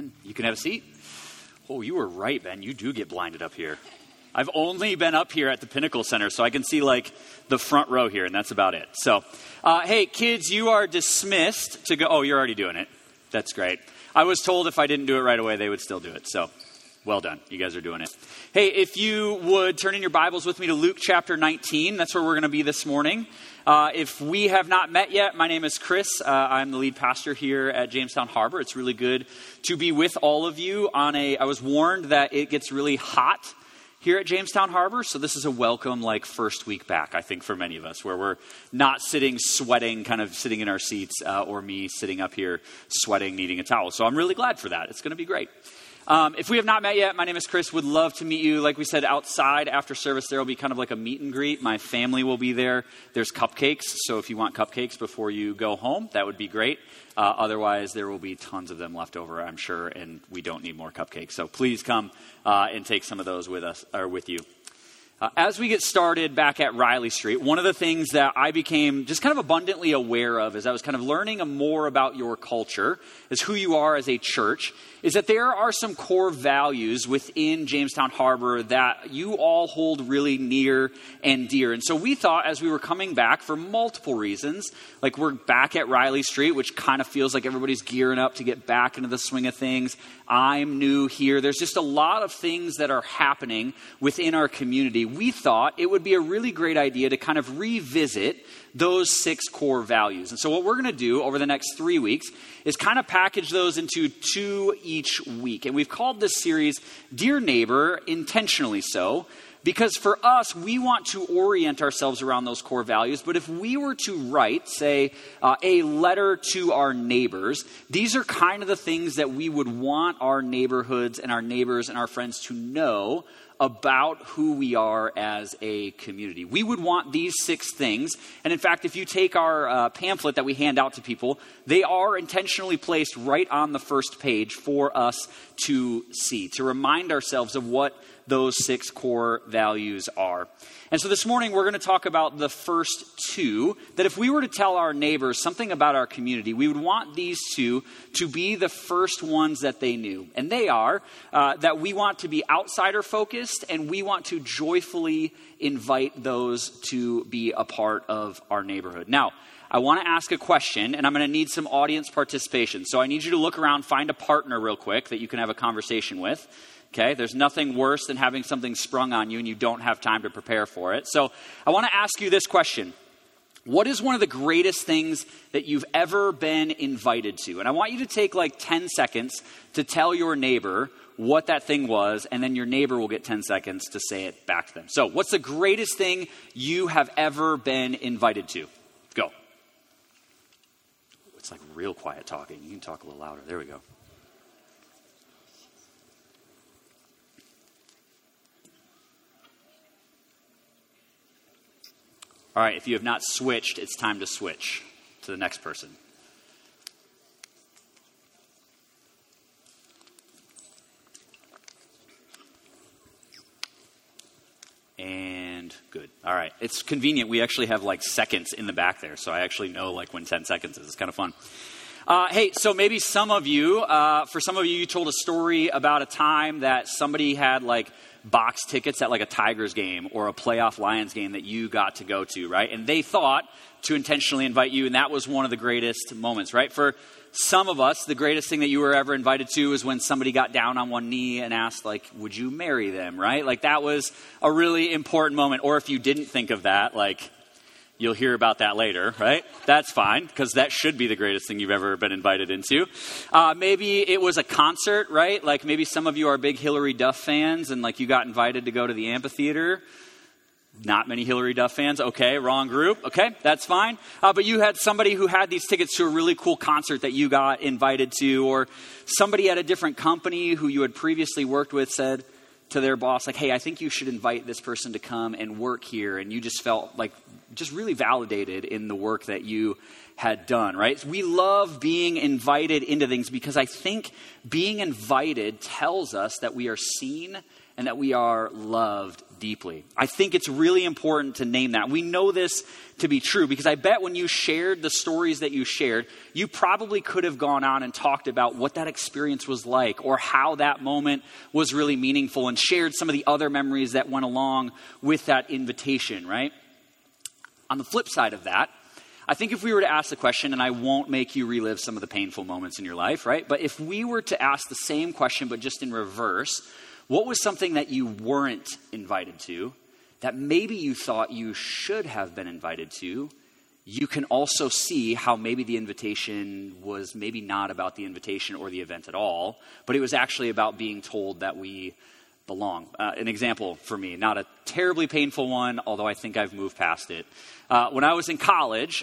Amen. You can have a seat. Oh, you were right, Ben. You do get blinded up here. I've only been up here at the Pinnacle Center, so I can see like the front row here, and that's about it. So, hey, kids, you are dismissed to go. Oh, you're already doing it. That's great. I was told if I didn't do it right away, they would still do it. So, well done. You guys are doing it. Hey, if you would turn in your Bibles with me to Luke chapter 19. That's where we're going to be this morning. If we have not met yet, my name is Chris. I'm the lead pastor here at Jamestown Harbor. It's really good to be with all of you I was warned that it gets really hot here at Jamestown Harbor, so this is a welcome, first week back, I think, for many of us, where we're not sitting, sweating, kind of sitting in our seats, or me sitting up here sweating, needing a towel. So I'm really glad for that. It's going to be great. If we have not met yet, my name is Chris. Would love to meet you. Like we said, outside after service, there will be kind of like a meet and greet. My family will be there. There's cupcakes, so if you want cupcakes before you go home, that would be great. Otherwise, there will be tons of them left over, I'm sure, and we don't need more cupcakes. So please come and take some of those with us or with you. As we get started back at Riley Street, one of the things that I became just kind of abundantly aware of as I was kind of learning more about your culture, as who you are as a church, is that there are some core values within Jamestown Harbor that you all hold really near and dear. And so we thought as we were coming back for multiple reasons, like we're back at Riley Street, which kind of feels like everybody's gearing up to get back into the swing of things. I'm new here. There's just a lot of things that are happening within our community. We thought it would be a really great idea to kind of revisit those 6 core values. And so what we're going to do over the next 3 weeks is kind of package those into 2 each week. And we've called this series Dear Neighbor, intentionally so, because for us, we want to orient ourselves around those core values. But if we were to write, say, a letter to our neighbors, these are kind of the things that we would want our neighborhoods and our neighbors and our friends to know about who we are as a community. We would want these 6 things. And in fact, if you take our pamphlet that we hand out to people, they are intentionally placed right on the first page for us to see, to remind ourselves of what those 6 core values are. And so this morning, we're going to talk about the first 2, that if we were to tell our neighbors something about our community, we would want these 2 to be the first ones that they knew. And they are that we want to be outsider focused, and we want to joyfully invite those to be a part of our neighborhood. Now, I want to ask a question, and I'm going to need some audience participation. So I need you to look around, find a partner real quick that you can have a conversation with. Okay, there's nothing worse than having something sprung on you and you don't have time to prepare for it. So I want to ask you this question. What is one of the greatest things that you've ever been invited to? And I want you to take 10 seconds to tell your neighbor what that thing was, and then your neighbor will get 10 seconds to say it back to them. So what's the greatest thing you have ever been invited to? Go. It's like real quiet talking. You can talk a little louder. There we go. All right, if you have not switched, it's time to switch to the next person. And good. All right. It's convenient. We actually have seconds in the back there, so I actually know when 10 seconds is. It's kind of fun. Hey, so maybe some of you, you told a story about a time that somebody had box tickets at a Tigers game or a playoff Lions game that you got to go to, right? And they thought to intentionally invite you, and that was one of the greatest moments, right? For some of us, the greatest thing that you were ever invited to is when somebody got down on one knee and asked, would you marry them, right? That was a really important moment. Or if you didn't think of that, you'll hear about that later, right? That's fine, because that should be the greatest thing you've ever been invited into. Maybe it was a concert, right? Maybe some of you are big Hillary Duff fans, and you got invited to go to the amphitheater. Not many Hillary Duff fans. Okay, wrong group. Okay, that's fine. But you had somebody who had these tickets to a really cool concert that you got invited to, or somebody at a different company who you had previously worked with said to their boss, hey, I think you should invite this person to come and work here. And you just felt just really validated in the work that you had done, right? We love being invited into things because I think being invited tells us that we are seen and that we are loved deeply. I think it's really important to name that. We know this to be true because I bet when you shared the stories that you shared, you probably could have gone on and talked about what that experience was like or how that moment was really meaningful and shared some of the other memories that went along with that invitation, right? On the flip side of that, I think if we were to ask the question, and I won't make you relive some of the painful moments in your life, right? But if we were to ask the same question, but just in reverse, what was something that you weren't invited to that maybe you thought you should have been invited to? You can also see how maybe the invitation was maybe not about the invitation or the event at all, but it was actually about being told that we belong. An example for me, not a terribly painful one, although I think I've moved past it. When I was in college,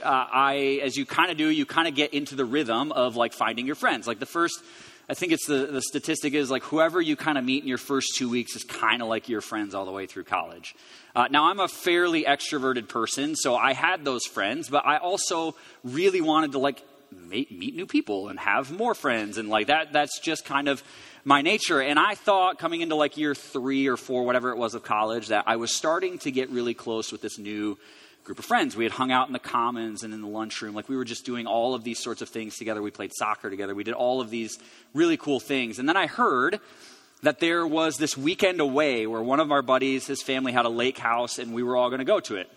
as you kind of do, you kind of get into the rhythm of like finding your friends. Like the first, I think it's the statistic is like whoever you kind of meet in your first 2 weeks is kind of like your friends all the way through college. Now I'm a fairly extroverted person, so I had those friends, but I also really wanted to like meet new people and have more friends and like that's just kind of my nature. And I thought coming into like year 3 or 4, whatever it was of college, that I was starting to get really close with this new group of friends. We had hung out in the commons and in the lunchroom. Like we were just doing all of these sorts of things together. We played soccer together. We did all of these really cool things. And then I heard that there was this weekend away where one of our buddies, his family had a lake house and we were all going to go to it.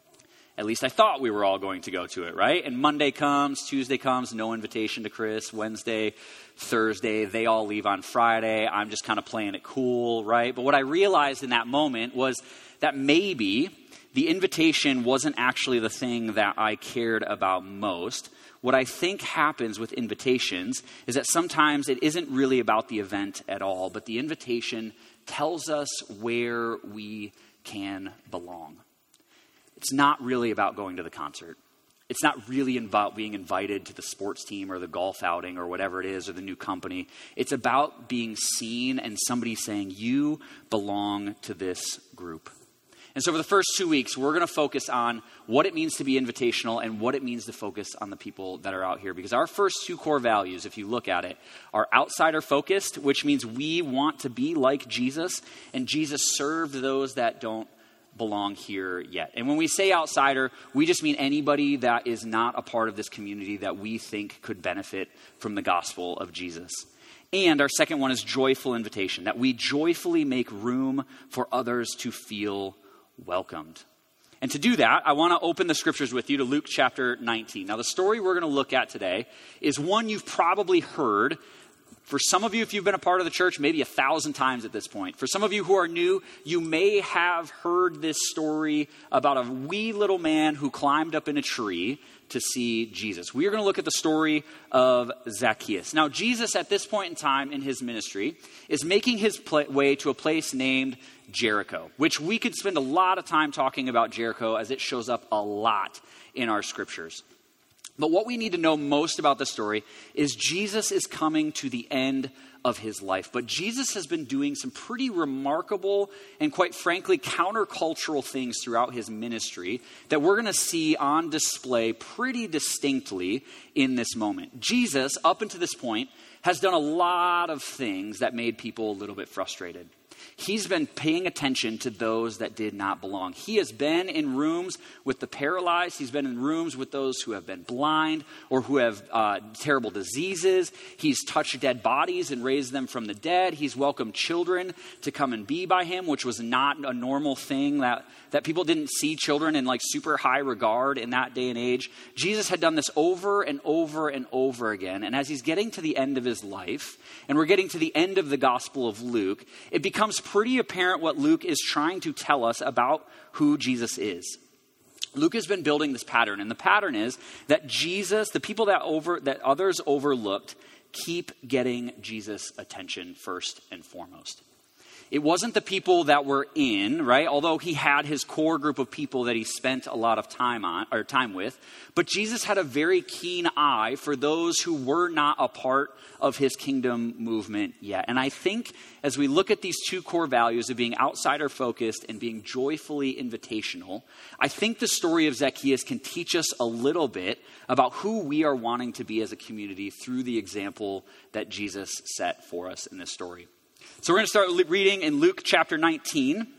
At least I thought we were all going to go to it, right? And Monday comes, Tuesday comes, no invitation to Chris. Wednesday, Thursday, they all leave on Friday. I'm just kind of playing it cool, right? But what I realized in that moment was that maybe the invitation wasn't actually the thing that I cared about most. What I think happens with invitations is that sometimes it isn't really about the event at all, but the invitation tells us where we can belong. It's not really about going to the concert. It's not really about being invited to the sports team or the golf outing or whatever it is or the new company. It's about being seen and somebody saying, you belong to this group. And so for the first 2 weeks, we're going to focus on what it means to be invitational and what it means to focus on the people that are out here. Because our first 2 core values, if you look at it, are outsider focused, which means we want to be like Jesus. And Jesus served those that don't belong here yet. And when we say outsider, we just mean anybody that is not a part of this community that we think could benefit from the gospel of Jesus. And our second one is joyful invitation, that we joyfully make room for others to feel welcomed. And to do that, I want to open the scriptures with you to Luke chapter 19. Now, the story we're going to look at today is one you've probably heard. For some of you, if you've been a part of the church, maybe 1,000 times at this point. For some of you who are new, you may have heard this story about a wee little man who climbed up in a tree to see Jesus. We are going to look at the story of Zacchaeus. Now, Jesus at this point in time in his ministry is making his way to a place named Jericho, which we could spend a lot of time talking about Jericho as it shows up a lot in our scriptures. But what we need to know most about the story is Jesus is coming to the end of his life. But Jesus has been doing some pretty remarkable and quite frankly countercultural things throughout his ministry that we're going to see on display pretty distinctly in this moment. Jesus, up until this point, has done a lot of things that made people a little bit frustrated. He's been paying attention to those that did not belong. He has been in rooms with the paralyzed. He's been in rooms with those who have been blind or who have terrible diseases. He's touched dead bodies and raised them from the dead. He's welcomed children to come and be by him, which was not a normal thing that people didn't see children in like super high regard in that day and age. Jesus had done this over and over and over again. And as he's getting to the end of his life, and we're getting to the end of the Gospel of Luke, it becomes pretty apparent what Luke is trying to tell us about who Jesus is. Luke has been building this pattern, and the pattern is that Jesus, the people that others overlooked, keep getting Jesus' attention first and foremost. It wasn't the people that were in, right? Although he had his core group of people that he spent a lot of time with. But Jesus had a very keen eye for those who were not a part of his kingdom movement yet. And I think as we look at these 2 core values of being outsider focused and being joyfully invitational, I think the story of Zacchaeus can teach us a little bit about who we are wanting to be as a community through the example that Jesus set for us in this story. So we're going to start reading in Luke chapter 19,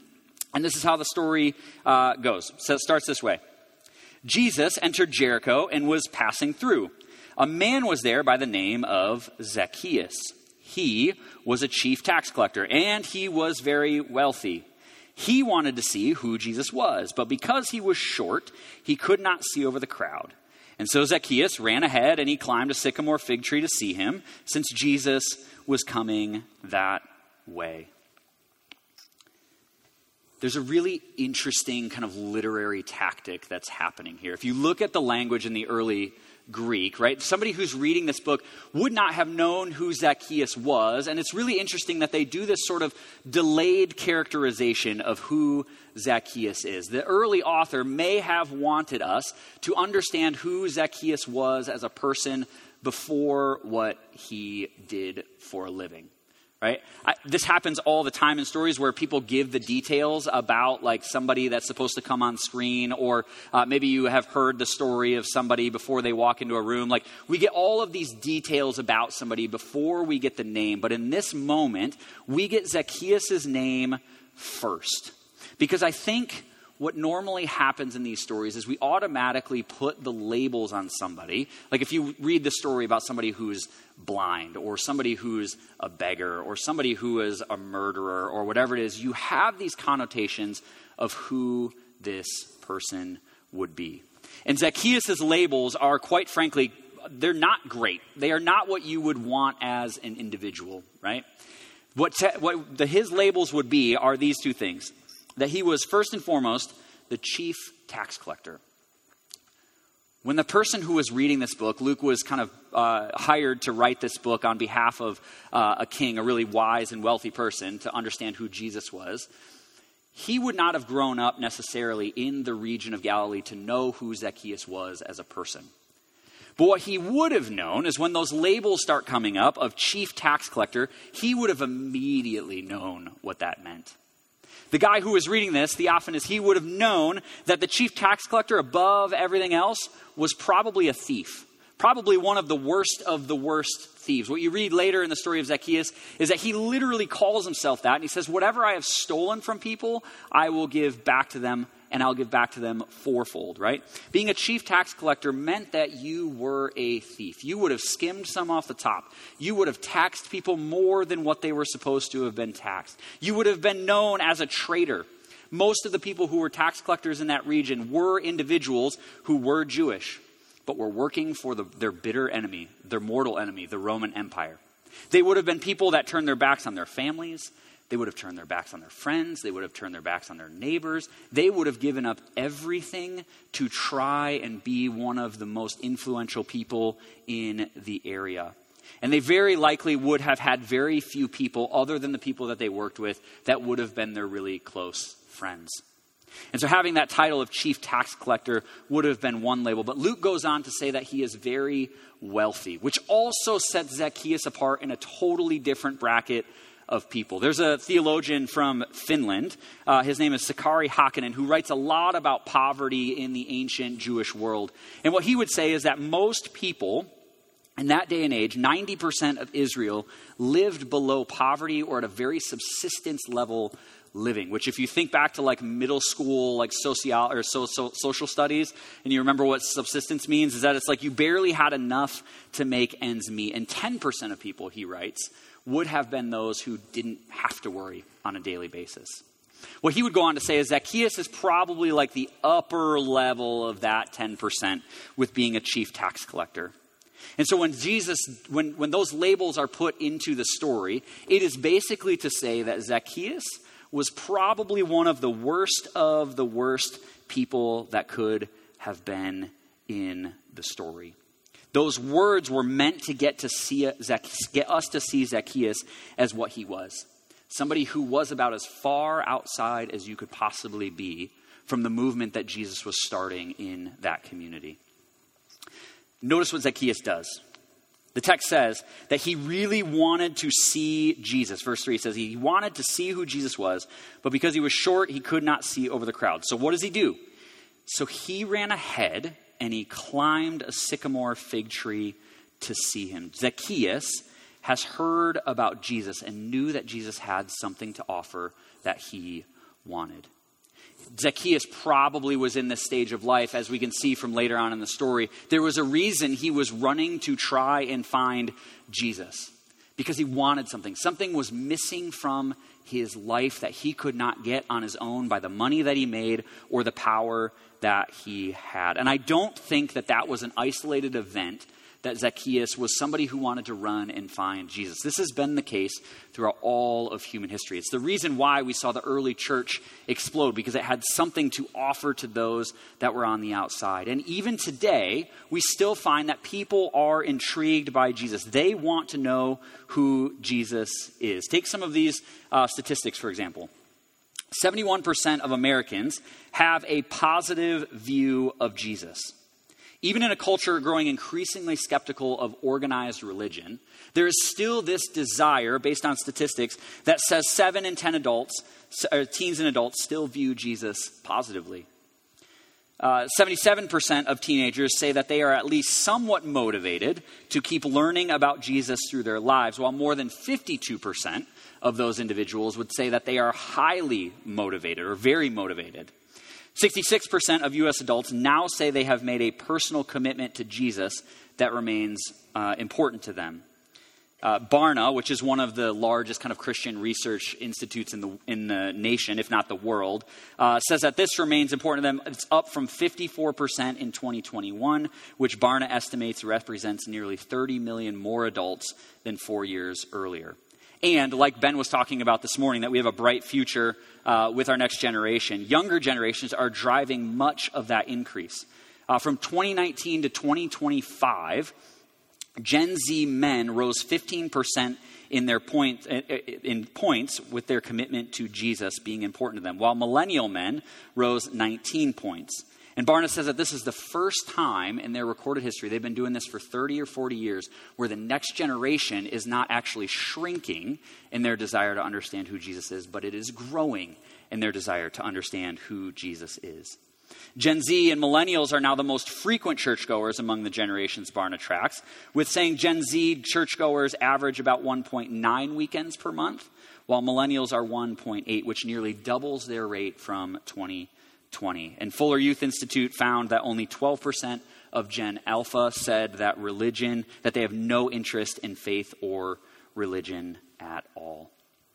And this is how the story goes. So it starts this way. Jesus entered Jericho and was passing through. A man was there by the name of Zacchaeus. He was a chief tax collector, and he was very wealthy. He wanted to see who Jesus was, but because he was short, he could not see over the crowd. And so Zacchaeus ran ahead, and he climbed a sycamore fig tree to see him, since Jesus was coming that way. There's a really interesting kind of literary tactic that's happening here. If you look at the language in the early Greek, right? Somebody who's reading this book would not have known who Zacchaeus was. And it's really interesting that they do this sort of delayed characterization of who Zacchaeus is. The early author may have wanted us to understand who Zacchaeus was as a person before what he did for a living. Right? This happens all the time in stories where people give the details about like somebody that's supposed to come on screen, or maybe you have heard the story of somebody before they walk into a room. Like we get all of these details about somebody before we get the name. But in this moment, we get Zacchaeus' name first. Because I think what normally happens in these stories is we automatically put the labels on somebody. Like if you read the story about somebody who's blind, or somebody who's a beggar, or somebody who is a murderer, or whatever it is, you have these connotations of who this person would be. And Zacchaeus' labels are, quite frankly, they're not great. They are not what you would want as an individual, right? His labels would be are these two things. That he was, first and foremost, the chief tax collector. When the person who was reading this book, Luke was kind of hired to write this book on behalf of a king, a really wise and wealthy person, to understand who Jesus was. He would not have grown up necessarily in the region of Galilee to know who Zacchaeus was as a person. But what he would have known is when those labels start coming up of chief tax collector, he would have immediately known what that meant. The guy who was reading this, Theophanes, he would have known that the chief tax collector, above everything else, was probably a thief. Probably one of the worst thieves. What you read later in the story of Zacchaeus is that he literally calls himself that. And he says, whatever I have stolen from people, I will give back to them, and I'll give back to them fourfold, right? Being a chief tax collector meant that you were a thief. You would have skimmed some off the top. You would have taxed people more than what they were supposed to have been taxed. You would have been known as a traitor. Most of the people who were tax collectors in that region were individuals who were Jewish, but were working for their bitter enemy, their mortal enemy, the Roman Empire. They would have been people that turned their backs on their families. They would have turned their backs on their friends. They would have turned their backs on their neighbors. They would have given up everything to try and be one of the most influential people in the area. And they very likely would have had very few people other than the people that they worked with that would have been their really close friends. And so having that title of chief tax collector would have been one label. But Luke goes on to say that he is very wealthy, which also sets Zacchaeus apart in a totally different bracket of people. There's a theologian from Finland. His name is Sakari Hakkanen, who writes a lot about poverty in the ancient Jewish world. And what he would say is that most people in that day and age, 90% of Israel lived below poverty or at a very subsistence level living, which if you think back to like middle school, like social studies, and you remember what subsistence means, is that it's like you barely had enough to make ends meet. And 10% of people, he writes, would have been those who didn't have to worry on a daily basis. What he would go on to say is Zacchaeus is probably like the upper level of that 10% with being a chief tax collector. And so when those labels are put into the story, it is basically to say that Zacchaeus was probably one of the worst people that could have been in the story. Those words were meant to get us to see Zacchaeus as what he was. Somebody who was about as far outside as you could possibly be from the movement that Jesus was starting in that community. Notice what Zacchaeus does. The text says that he really wanted to see Jesus. Verse 3 says he wanted to see who Jesus was, but because he was short, he could not see over the crowd. So what does he do? So he ran ahead and he climbed a sycamore fig tree to see him. Zacchaeus has heard about Jesus and knew that Jesus had something to offer that he wanted. Zacchaeus probably was in this stage of life, as we can see from later on in the story. There was a reason he was running to try and find Jesus, because he wanted something. Something was missing from his life that he could not get on his own by the money that he made or the power that he had. And I don't think that that was an isolated event, that Zacchaeus was somebody who wanted to run and find Jesus. This has been the case throughout all of human history. It's the reason why we saw the early church explode, because it had something to offer to those that were on the outside. And even today, we still find that people are intrigued by Jesus. They want to know who Jesus is. Take some of these statistics, for example. 71% of Americans have a positive view of Jesus. Even in a culture growing increasingly skeptical of organized religion, there is still this desire, based on statistics, that says 7 in 10 adults, teens and adults, still view Jesus positively. 77% of teenagers say that they are at least somewhat motivated to keep learning about Jesus through their lives, while more than 52% of those individuals would say that they are highly motivated or very motivated. 66% of U.S. adults now say they have made a personal commitment to Jesus that remains important to them. Barna, which is one of the largest kind of Christian research institutes in the nation, if not the world, says that this remains important to them. It's up from 54% in 2021, which Barna estimates represents nearly 30 million more adults than 4 years earlier. And like Ben was talking about this morning, that we have a bright future with our next generation. Younger generations are driving much of that increase. From 2019 to 2025, Gen Z men rose 15% in points with their commitment to Jesus being important to them, while millennial men rose 19 points. And Barna says that this is the first time in their recorded history, they've been doing this for 30 or 40 years, where the next generation is not actually shrinking in their desire to understand who Jesus is, but it is growing in their desire to understand who Jesus is. Gen Z and millennials are now the most frequent churchgoers among the generations Barna tracks, with saying Gen Z churchgoers average about 1.9 weekends per month, while millennials are 1.8, which nearly doubles their rate from 2020. And Fuller Youth Institute found that only 12% of Gen Alpha said that they have no interest in faith or religion at all.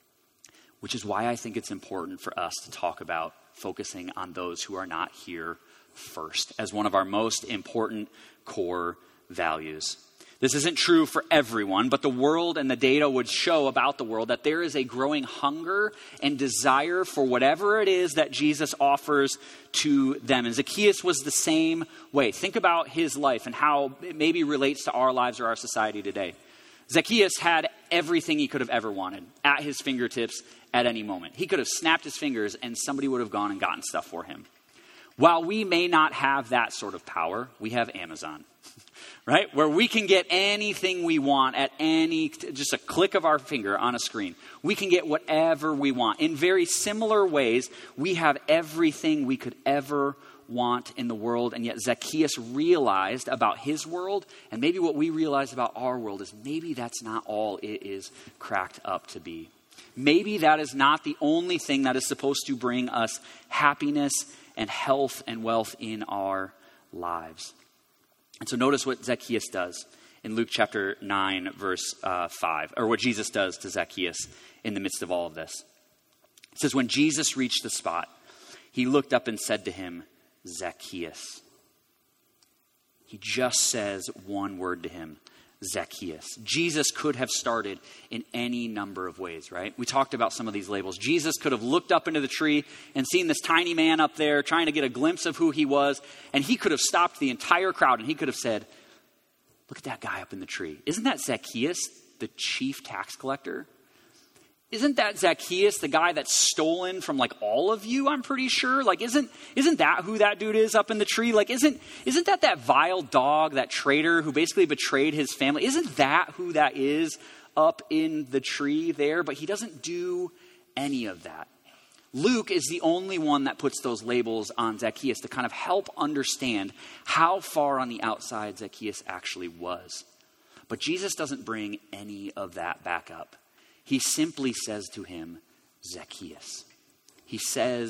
Which is why I think it's important for us to talk about focusing on those who are not here first as one of our most important core values. This isn't true for everyone, but the world and the data would show about the world that there is a growing hunger and desire for whatever it is that Jesus offers to them. And Zacchaeus was the same way. Think about his life and how it maybe relates to our lives or our society today. Zacchaeus had everything he could have ever wanted at his fingertips at any moment. He could have snapped his fingers and somebody would have gone and gotten stuff for him. While we may not have that sort of power, we have Amazon, right? Where we can get anything we want at just a click of our finger on a screen. We can get whatever we want. In very similar ways, we have everything we could ever want in the world, and yet Zacchaeus realized about his world, and maybe what we realize about our world is maybe that's not all it is cracked up to be. Maybe that is not the only thing that is supposed to bring us happiness and health and wealth in our lives. And so notice what Zacchaeus does in Luke chapter 9, verse 5, or what Jesus does to Zacchaeus in the midst of all of this. It says, when Jesus reached the spot, he looked up and said to him, Zacchaeus. He just says one word to him, Zacchaeus. Jesus could have started in any number of ways, right? We talked about some of these labels. Jesus could have looked up into the tree and seen this tiny man up there trying to get a glimpse of who he was, and he could have stopped the entire crowd and he could have said, look at that guy up in the tree. Isn't that Zacchaeus, the chief tax collector? Isn't that Zacchaeus, the guy that's stolen from like all of you, I'm pretty sure? Like, isn't that who that dude is up in the tree? Like, isn't that vile dog, that traitor who basically betrayed his family? Isn't that who that is up in the tree there? But he doesn't do any of that. Luke is the only one that puts those labels on Zacchaeus to kind of help understand how far on the outside Zacchaeus actually was. But Jesus doesn't bring any of that back up. He simply says to him, Zacchaeus. He says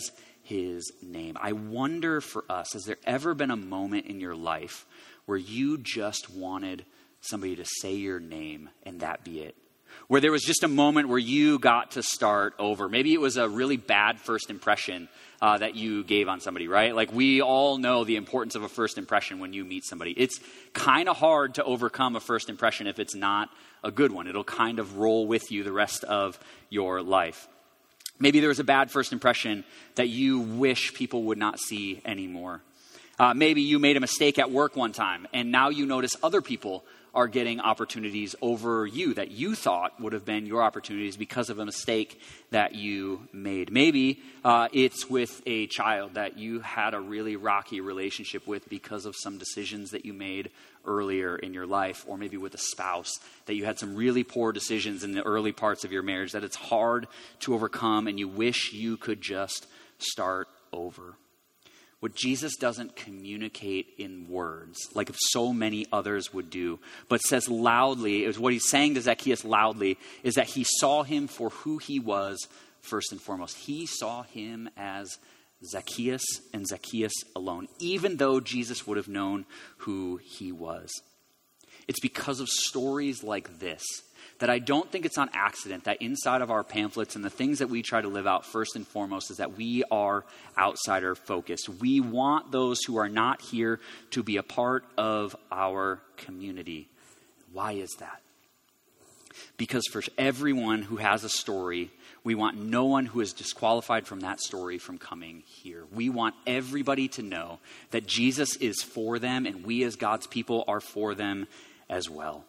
his name. I wonder for us, has there ever been a moment in your life where you just wanted somebody to say your name and that be it? Where there was just a moment where you got to start over. Maybe it was a really bad first impression that you gave on somebody, right? Like we all know the importance of a first impression when you meet somebody. It's kind of hard to overcome a first impression if it's not a good one. It'll kind of roll with you the rest of your life. Maybe there was a bad first impression that you wish people would not see anymore. Maybe you made a mistake at work one time, and now you notice other people are getting opportunities over you that you thought would have been your opportunities because of a mistake that you made. Maybe it's with a child that you had a really rocky relationship with because of some decisions that you made earlier in your life, or maybe with a spouse that you had some really poor decisions in the early parts of your marriage that it's hard to overcome and you wish you could just start over. What Jesus doesn't communicate in words, like so many others would do, but says loudly, is what he's saying to Zacchaeus loudly, is that he saw him for who he was first and foremost. He saw him as Zacchaeus and Zacchaeus alone, even though Jesus would have known who he was. It's because of stories like this that I don't think it's on accident that inside of our pamphlets and the things that we try to live out first and foremost is that we are outsider focused. We want those who are not here to be a part of our community. Why is that? Because for everyone who has a story, we want no one who is disqualified from that story from coming here. We want everybody to know that Jesus is for them and we as God's people are for them as well.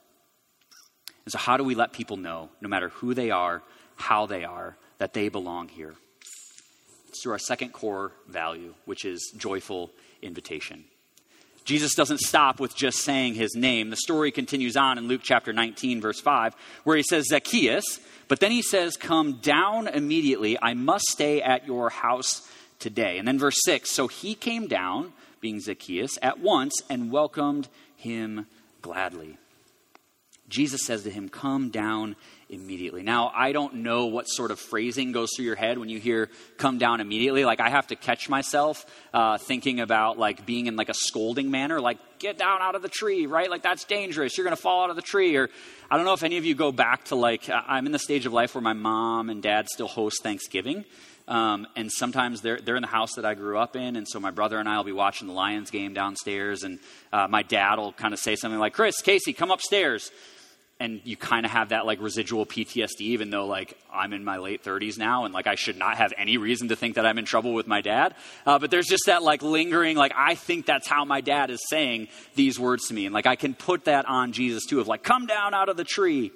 And so how do we let people know, no matter who they are, how they are, that they belong here? It's through our second core value, which is joyful invitation. Jesus doesn't stop with just saying his name. The story continues on in Luke chapter 19, verse 5, where he says, Zacchaeus, but then he says, come down immediately. I must stay at your house today. And then verse 6, so he came down, being Zacchaeus, at once and welcomed him gladly. Jesus says to him, come down immediately. Now, I don't know what sort of phrasing goes through your head when you hear come down immediately. Like I have to catch myself thinking about like being in like a scolding manner, like get down out of the tree, right? Like that's dangerous. You're going to fall out of the tree. Or I don't know if any of you go back to like, I'm in the stage of life where my mom and dad still host Thanksgiving. And sometimes they're in the house that I grew up in. And so my brother and I will be watching the Lions game downstairs. And my dad will kind of say something like, Chris, Casey, come upstairs. And you kind of have that like residual PTSD, even though like I'm in my late 30s now and like I should not have any reason to think that I'm in trouble with my dad. But there's just that like lingering, like I think that's how my dad is saying these words to me. And like I can put that on Jesus too of like, come down out of the tree.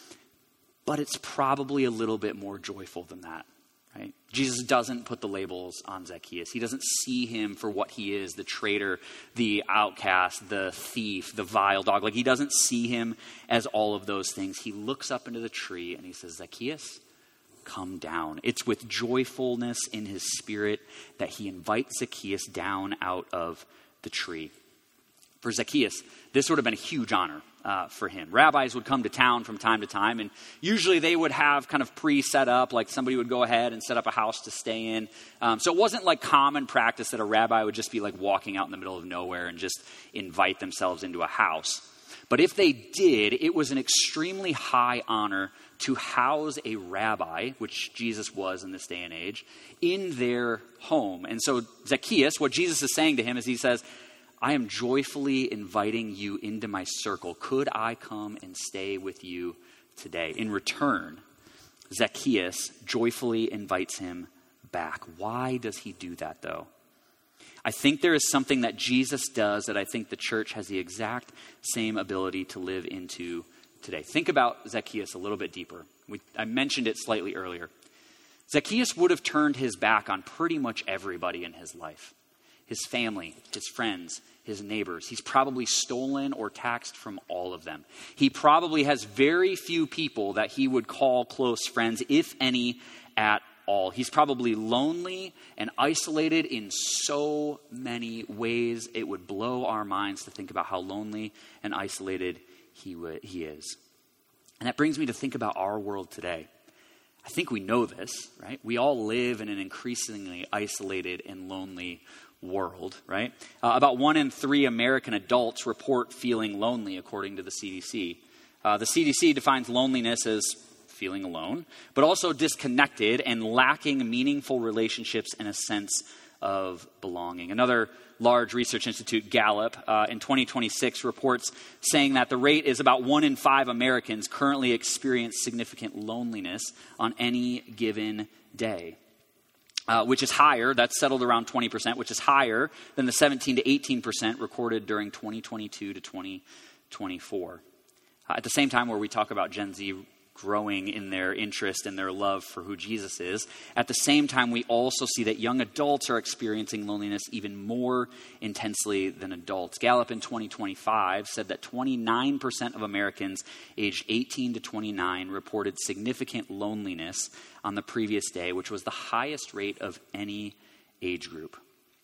But it's probably a little bit more joyful than that. Right? Jesus doesn't put the labels on Zacchaeus. He doesn't see him for what he is, the traitor, the outcast, the thief, the vile dog. Like he doesn't see him as all of those things. He looks up into the tree and he says, Zacchaeus, come down. It's with joyfulness in his spirit that he invites Zacchaeus down out of the tree. For Zacchaeus, this would have been a huge honor for him. Rabbis would come to town from time to time, and usually they would have kind of pre-set up, like somebody would go ahead and set up a house to stay in. So it wasn't like common practice that a rabbi would just be like walking out in the middle of nowhere and just invite themselves into a house. But if they did, it was an extremely high honor to house a rabbi, which Jesus was in this day and age, in their home. And so Zacchaeus, what Jesus is saying to him is he says, I am joyfully inviting you into my circle. Could I come and stay with you today? In return, Zacchaeus joyfully invites him back. Why does he do that, though? I think there is something that Jesus does that I think the church has the exact same ability to live into today. Think about Zacchaeus a little bit deeper. I mentioned it slightly earlier. Zacchaeus would have turned his back on pretty much everybody in his life. His family, his friends, his neighbors. He's probably stolen or taxed from all of them. He probably has very few people that he would call close friends, if any at all. He's probably lonely and isolated in so many ways. It would blow our minds to think about how lonely and isolated he is. And that brings me to think about our world today. I think we know this, right? We all live in an increasingly isolated and lonely world, right? About 1 in 3 American adults report feeling lonely, according to the CDC. The CDC defines loneliness as feeling alone, but also disconnected and lacking meaningful relationships and a sense of belonging. Another large research institute, Gallup, in 2026 reports saying that the rate is about 1 in 5 Americans currently experience significant loneliness on any given day, which is higher, that's settled around 20%, which is higher than the 17 to 18% recorded during 2022 to 2024. At the same time where we talk about Gen Z growing in their interest and their love for who Jesus is, at the same time we also see that young adults are experiencing loneliness even more intensely than adults. Gallup in 2025 said that 29% of Americans aged 18 to 29 reported significant loneliness on the previous day, which was the highest rate of any age group.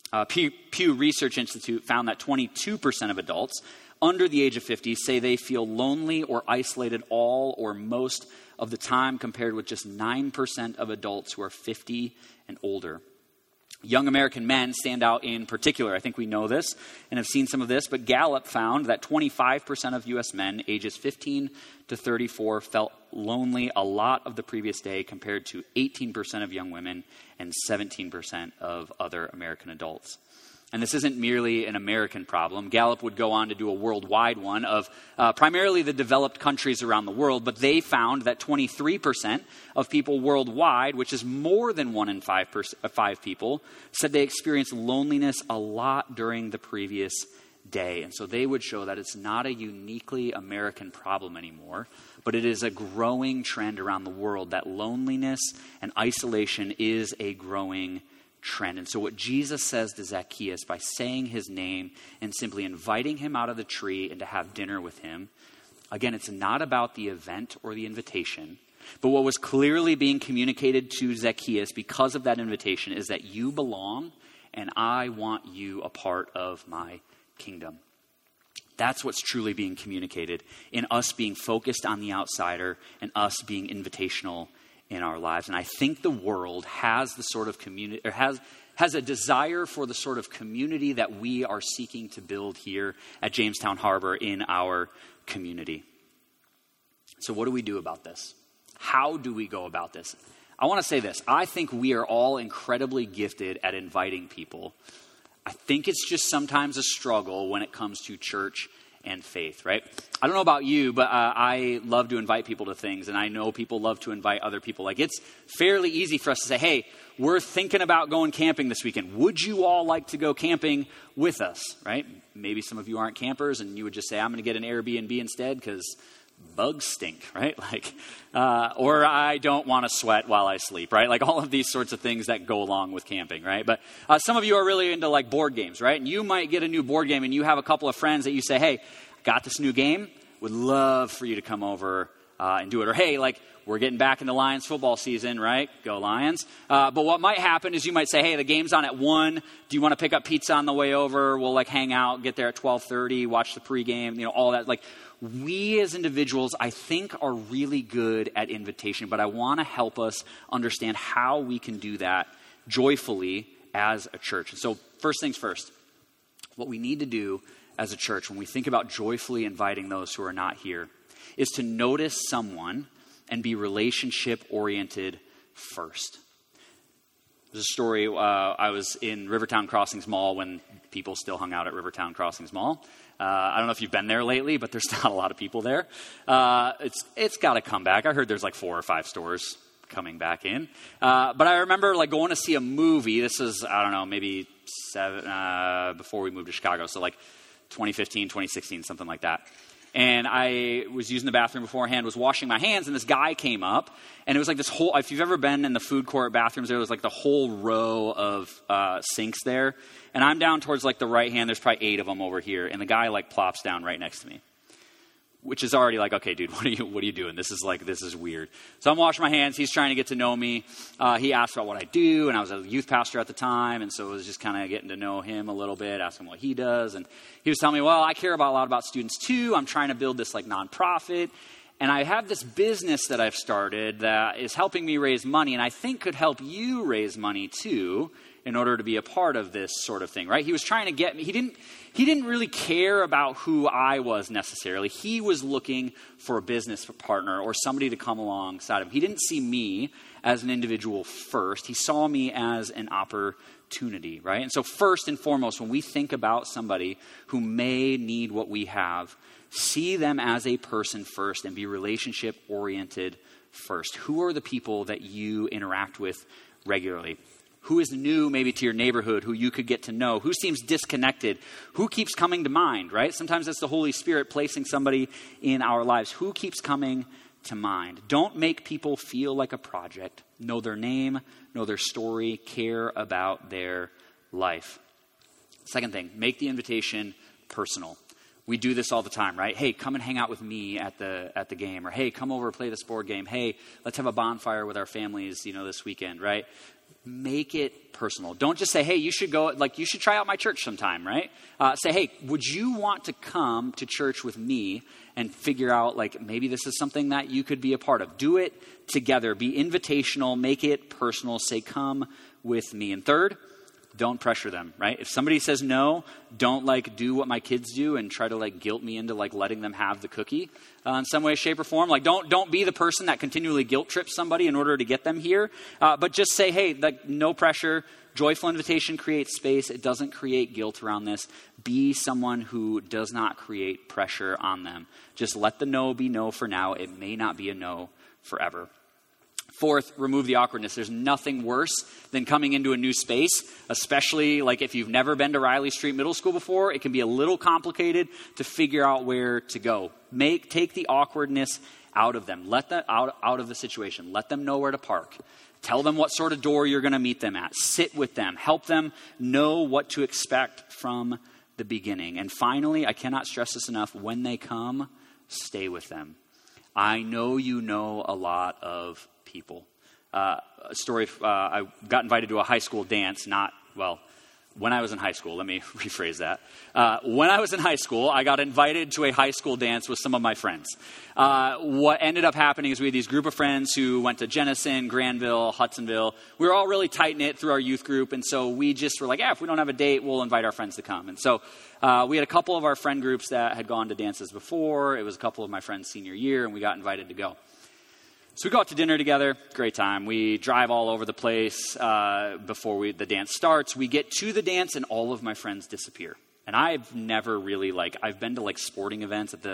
Pew Research Institute found that 22% of adults under the age of 50 say they feel lonely or isolated all or most of the time, compared with just 9% of adults who are 50 and older. Young American men stand out in particular. I think we know this and have seen some of this, but Gallup found that 25% of U.S. men ages 15 to 34 felt lonely a lot of the previous day, compared to 18% of young women and 17% of other American adults. And this isn't merely an American problem. Gallup would go on to do a worldwide one of primarily the developed countries around the world, but they found that 23% of people worldwide, which is more than 1 in 5 people, said they experienced loneliness a lot during the previous day. And so they would show that it's not a uniquely American problem anymore, but it is a growing trend around the world, that loneliness and isolation is a growing trend. And so what Jesus says to Zacchaeus by saying his name and simply inviting him out of the tree and to have dinner with him, again, it's not about the event or the invitation, but what was clearly being communicated to Zacchaeus because of that invitation is that you belong and I want you a part of my kingdom. That's what's truly being communicated in us being focused on the outsider and us being invitational in our lives. And I think the world has the sort of community, or has a desire for the sort of community that we are seeking to build here at Jamestown Harbor in our community. So what do we do about this? How do we go about this? I want to say this. I think we are all incredibly gifted at inviting people. I think it's just sometimes a struggle when it comes to church and faith, right? I don't know about you, but I love to invite people to things, and I know people love to invite other people. Like, it's fairly easy for us to say, hey, we're thinking about going camping this weekend. Would you all like to go camping with us, right? Maybe some of you aren't campers, and you would just say, I'm going to get an Airbnb instead because bugs stink, right? Like, or I don't want to sweat while I sleep, right? Like all of these sorts of things that go along with camping, right? But some of you are really into like board games, right? And you might get a new board game and you have a couple of friends that you say, hey, got this new game, would love for you to come over and do it. Or hey, like we're getting back into Lions football season, right? Go Lions. But what might happen is you might say, hey, the game's on at 1. Do you want to pick up pizza on the way over? We'll like hang out, get there at 12:30, watch the pregame, you know, all that. Like, we as individuals, I think, are really good at invitation, but I want to help us understand how we can do that joyfully as a church. And so first things first, what we need to do as a church when we think about joyfully inviting those who are not here is to notice someone and be relationship-oriented first. There's a story, I was in Rivertown Crossings Mall when people still hung out at Rivertown Crossings Mall. I don't know if you've been there lately, but there's not a lot of people there. It's got to come back. I heard there's like 4 or 5 stores coming back in. But I remember like going to see a movie. This is, I don't know, maybe 7, before we moved to Chicago. So like 2015, 2016, something like that. And I was using the bathroom beforehand, was washing my hands, and this guy came up, and it was like this whole, if you've ever been in the food court bathrooms, there was like the whole row of sinks there. And I'm down towards like the right hand, there's probably 8 of them over here, and the guy like plops down right next to me. Which is already like, okay, dude, what are you doing? This is weird. So I'm washing my hands. He's trying to get to know me. He asked about what I do, and I was a youth pastor at the time, and so it was just kind of getting to know him a little bit, asking what he does. And he was telling me, well, I care a lot about students too. I'm trying to build this like nonprofit. And I have this business that I've started that is helping me raise money, and I think could help you raise money too in order to be a part of this sort of thing, right? He was trying to get me. He didn't really care about who I was necessarily. He was looking for a business partner or somebody to come alongside him. He didn't see me as an individual first. He saw me as an opportunity, right? And so first and foremost, when we think about somebody who may need what we have, see them as a person first and be relationship oriented first. Who are the people that you interact with regularly? Who is new maybe to your neighborhood, who you could get to know? Who seems disconnected? Who keeps coming to mind, right? Sometimes it's the Holy Spirit placing somebody in our lives. Who keeps coming to mind? Don't make people feel like a project. Know their name, know their story, care about their life. Second thing, make the invitation personal. We do this all the time, right? Hey, come and hang out with me at the game. Or hey, come over, play this board game. Hey, let's have a bonfire with our families, this weekend, right? Make it personal. Don't just say, hey, you should go, you should try out my church sometime, right? Say, hey, would you want to come to church with me and figure out, maybe this is something that you could be a part of? Do it together. Be invitational. Make it personal. Say, come with me. And third, don't pressure them, right? If somebody says no, don't do what my kids do and try to guilt me into letting them have the cookie in some way, shape, or form. Don't be the person that continually guilt trips somebody in order to get them here. But just say, hey, no pressure. Joyful invitation creates space. It doesn't create guilt around this. Be someone who does not create pressure on them. Just let the no be no for now. It may not be a no forever. Fourth, remove the awkwardness. There's nothing worse than coming into a new space, especially if you've never been to Riley Street Middle School before. It can be a little complicated to figure out where to go. Take the awkwardness out of them. Let them out of the situation. Let them know where to park. Tell them what sort of door you're going to meet them at. Sit with them. Help them know what to expect from the beginning. And finally, I cannot stress this enough, when they come, stay with them. I know you know a lot of people. I got invited to a high school dance, when I was in high school. Let me rephrase that. When I was in high school, I got invited to a high school dance with some of my friends. What ended up happening is we had these group of friends who went to Jenison, Granville, Hudsonville. We were all really tight-knit through our youth group, and so we just were like, if we don't have a date, we'll invite our friends to come. And so we had a couple of our friend groups that had gone to dances before. It was a couple of my friends' senior year, and we got invited to go. So we go out to dinner together, great time. We drive all over the place before the dance starts. We get to the dance and all of my friends disappear. And I've never really I've been to sporting events at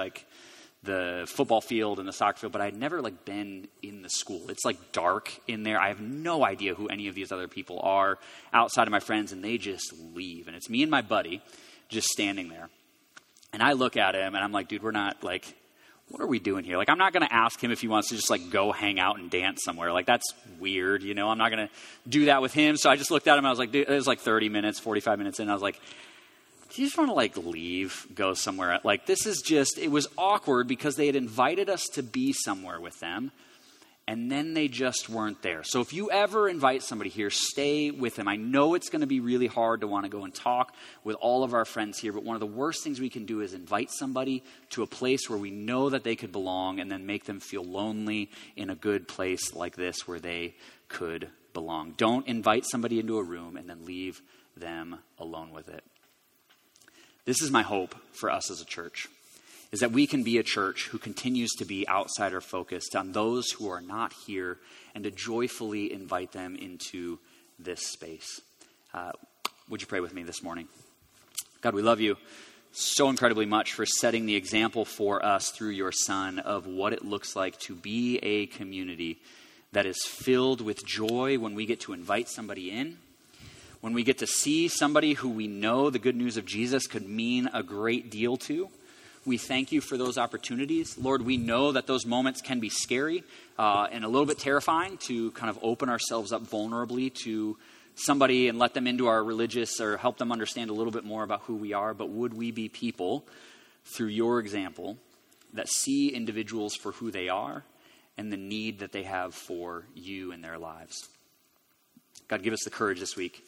the football field and the soccer field, but I'd never been in the school. It's dark in there. I have no idea who any of these other people are outside of my friends, and they just leave. And it's me and my buddy just standing there. And I look at him and I'm like, dude, we're not what are we doing here? I'm not going to ask him if he wants to just go hang out and dance somewhere. That's weird, I'm not going to do that with him. So I just looked at him and I was like, dude, it was 30 minutes, 45 minutes in. I was like, do you just want to leave, go somewhere? This is just, it was awkward because they had invited us to be somewhere with them. And then they just weren't there. So if you ever invite somebody here, stay with them. I know it's going to be really hard to want to go and talk with all of our friends here, but one of the worst things we can do is invite somebody to a place where we know that they could belong and then make them feel lonely in a good place like this where they could belong. Don't invite somebody into a room and then leave them alone with it. This is my hope for us as a church, is that we can be a church who continues to be outsider focused on those who are not here and to joyfully invite them into this space. Would you pray with me this morning? God, we love you so incredibly much for setting the example for us through your Son of what it looks like to be a community that is filled with joy when we get to invite somebody in, when we get to see somebody who we know the good news of Jesus could mean a great deal to. We thank you for those opportunities. Lord, we know that those moments can be scary and a little bit terrifying to kind of open ourselves up vulnerably to somebody and let them into our religious or help them understand a little bit more about who we are. But would we be people, through your example, that see individuals for who they are and the need that they have for you in their lives? God, give us the courage this week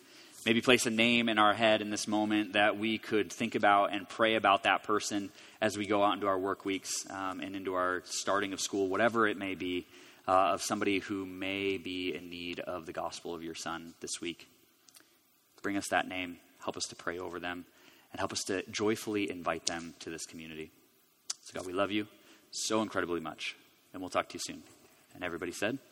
Maybe place a name in our head in this moment that we could think about and pray about that person as we go out into our work weeks and into our starting of school, whatever it may be, of somebody who may be in need of the gospel of your Son this week. Bring us that name. Help us to pray over them and help us to joyfully invite them to this community. So God, we love you so incredibly much, and we'll talk to you soon. And everybody said...